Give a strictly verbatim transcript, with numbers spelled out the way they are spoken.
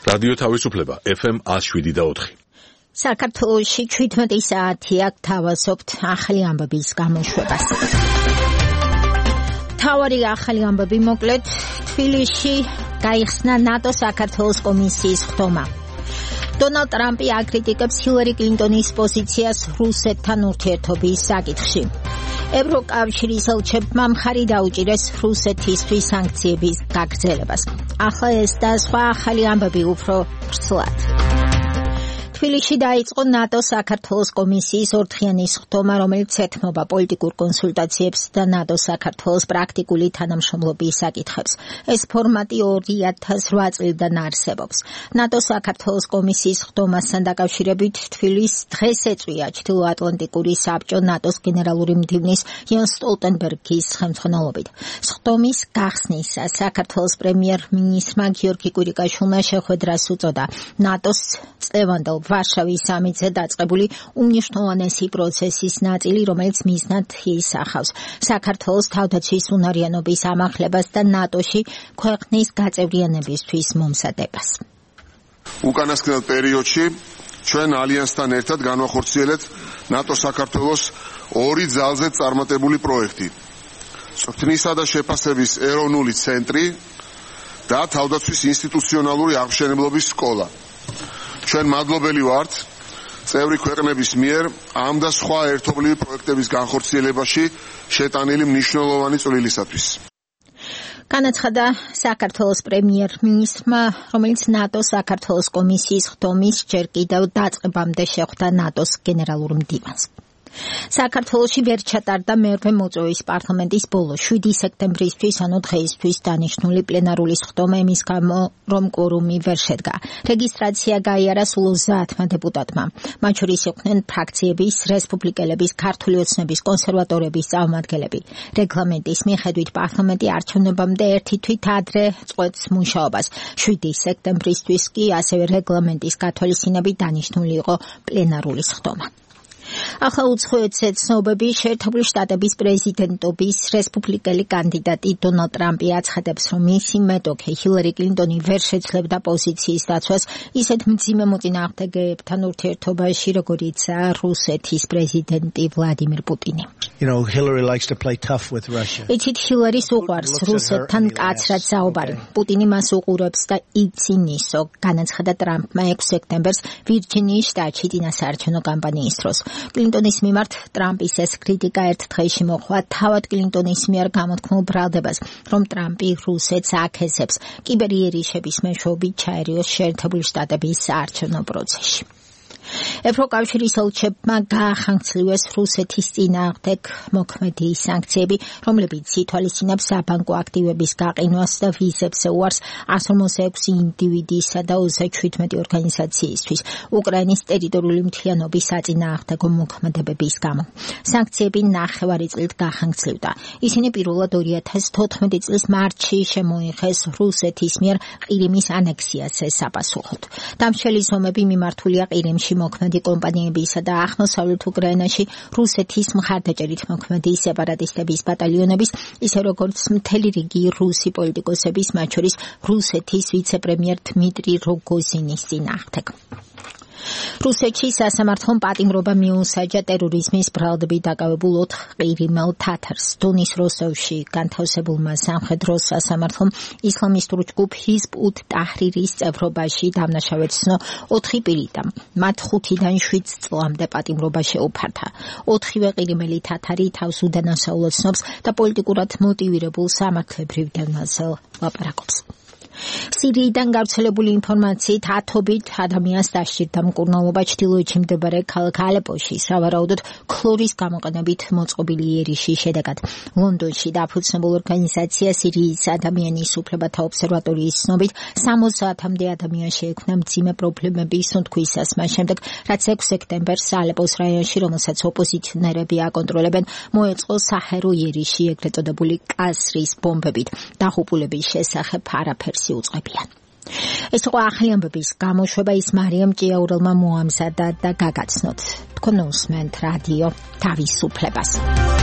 რადიო თავისუფლება ეფ ემ one oh seven და four. საქართველოში seventeen საათია გთავაზობთ ახალი ამბების გამოშვებას. თავარი ახალი ამბები მოკლედ თბილისში გაიხსნა ნატო საქართველოს კომისიის ხდომა. დონალდ ტრამპი აკრიტიკებს ჰილარი კლინტონის პოზიციას რუსეთთან ურთიერთობის საკითხში. ევროკავშირის ელჩებმა მხარი დაუჭირეს რუსეთისთვის სანქციების გაგრძელებას. ახლა ეს და სხვა ახალი ამბები უფრო ვრცლად. თბილისში დაიწყო ნატო საქართველოს კომისიის ორდღიანი ხდომა, რომელიც ეთმობა პოლიტიკურ კონსულტაციებს და ნატო საქართველოს პრაქტიკული თანამშრომლობის საკითხებს. ეს ფორმატი two thousand eight წლიდან არსებობს. ნატო საქართველოს კომისიის ხდომასთან დაკავშირებით თბილისს დღეს ეწვია ჩრდილოატლანტიკური საბჭო ნატოს გენერალური მდივნის იენს სტოლტენბერგის ხელმძღვანელობით. ხდომის გახსნისას საქართველოს პრემიერ-მინისტრმა გიორგი კვირიკაშვილმა შეხვედრას უწოდა ნატოს წლევანდელ ვარშავის სამიტზე დაწყებული უმნიშვნელოვანესი პროცესის ნაწილი, რომელიც მიზნად ისახავს საქართველოს თავდაცვის უნარიანობის ამაღლებას და ნატოში ქვეყნის გაწევრიანებისთვის მომზადებას. უკანასკნელ პერიოდში ჩვენ ალიანსთან ერთად განვახორციელებთ ნატო საქართველოს ორი ძალზე წარმატებული პროექტი. სოფთნისა და შეფასების ეროვნული ცენტრი და თავდაცვის ინსტიტუციონალური აღმშენებლობის სკოლა. ჩვენ მადლობელი ვართ წევრი ქვეყნების მიერ ამ და სხვა ერთობლივი პროექტების განხორციელებაში შეტანილი მნიშვნელოვანი წვლილისათვის. განაცხადა საქართველოს პრემიერ-მინისტრმა, რომელიც ნატო საქართველოს კომისიის ხდომის ჯერ კიდევ დაწყებამდე შეხვდა ნატოს გენერალურ მდივანს. საქართველოში ვერ ჩატარდა მერვე მოწვევის პარლამენტის ბოლო seven სექტემბრისთვის, ანუ დღეისთვის დანიშნული პლენარული ხდომა იმის გამო, რომ კვორუმი ვერ შედგა. რეგისტრაცია გაიარა სულ ოცდაათმა დეპუტატმა. მათ შორის იყვნენ ფრაქციების, რესპუბლიკელების, ქართული ოცნების, კონსერვატორების წარმომადგენლები. რეგლამენტის მიხედვით პარლამენტი არჩევნებამდე ერთი თვით ადრე წყვეტს მუშაობას. seven სექტემბრისთვის კი ასევე რეგლამენტის გათვალისწინებით დანიშნული იყო პლენარული ხდომა. ახლა უცხოეთზე ცნობები შეერთებული შტატების პრეზიდენტობის რესპუბლიკელი კანდიდატი დონალდ ტრამპი აცხადებს, რომ მისი მეტოქე ჰილარი კლინტონი ვერ შეცვლებდა პოზიციის დაცვას ისეთ მძიმე მოწინააღმდეგეებთან ურთიერთობაში, როგორიცაა რუსეთის პრეზიდენტი ვლადიმირ პუტინი. You know, Hillary likes to play tough with Russia. იცით ჰილარის უყვარს რუსეთთან კაცრად საუბარი. პუტინი მას უყურებს და იცინისო, განაცხადა ტრამპმა ექვსი სექტემბერს ვირჯინიის შტატში წინასაარჩევნო კამპანიის დროს. კლინტონის მიმართ ტრამპის ეს კრიტიკა ერთ დღეში მოჰყვა თავად კლინტონის მიერ გამოთქმულ ბრალდებას, რომ ტრამპი რუსეთს აკესებს კიბერიერიშების მეშვეობით ჩაერიოს შეერთებული შტატების საარჩევნო პროცესში. ევროკავშირის ელჩებმა გაახანგცლიwes რუსეთის წინააღმდეგ მოქმედი სანქციები, რომლებიც ითვალისწინებს საბანკო აქტივების გაყინვას და ვიზებს ეუარს one hundred forty-six ინდივიდისა და thirty-seven ორგანიზაციისთვის უკრაინის ტერიტორიული მთლიანობის საწინააღმდეგო მოქმედებების გამო. სანქციები ნახევარი წლით გაახანგცლივდა. ისინი პირველად two thousand fourteen წლის მარტში შემოიღეს რუსეთის მიერ ყირიმის ანექსიას ესაპასუხოდ. დამშელი ზომები მიმართულია ყირიმში მოქმედი კომპანიებისა და აღმოსავლეთ უკრაინაში რუსეთის მხარდაჭერით მოქმედი სეპარატისტების ბატალიონების, ისე როგორც მთელი რიგი რუსი პოლიტიკოსების, მათ შორის რუსეთის ვიცე-პრემიერ დმიტრი როგოზინის წინააღმდეგ. რუსეთში სასამართლომ პატიმრობა მიუსაჯა ტერორიზმის ბრალდებით დაკავებულ ოთხ ყირიმელ თათარს. დონის როსტოვში განთავსებულმა სამხედრო სასამართლომ ისლამისტურ ჯგუფ ჰიზბ ут ტაჰრირის წევრობაში დამნაშავედ ცნო ოთხი პირი და მათ ხუთიდან შვიდ წლამდე პატიმრობა შეუფარდა. ოთხივე ყირიმელი თათარი თავს უდანასაულად ცნობს და პოლიტიკურად მოტივირებულ სამართლებრივ დევნაზე ლაპარაკობს. სირიიდან გავრცელებული ინფორმაციით ათობით ადამიანს დასჭირდა მკურნალობა ჩრდილოეთში მდებარე ქალაქ ალეპოში, სავარაუდოდ ქლორის გამოყენებით მოწყობილი იერიშის შედეგად. ლონდონში დაფუძნებულ ორგანიზაცია სირიის ადამიანის უფლებათა ობსერვატორიის ცნობით სამოცამდე ადამიანს შეექმნა მძიმე პრობლემები სუნთქვისას, მას შემდეგ, რაც ექვსი სექტემბერს ალეპოს რაიონში, რომელსაც ოპოზიციონერები აკონტროლებენ, მოეწყო საჰერო იერიში, ეგრეთ წოდებული კასრის ბომბებით. დაღუპულების შესახებ არაფერს იუწყებიან. ეს იყო ახალი ამბების გამოშვება, ის მარიამ ჭიაურელმა მოამზადა და გაგაცნოთ. თქვენ უსმენთ რადიო თავისუფლებას.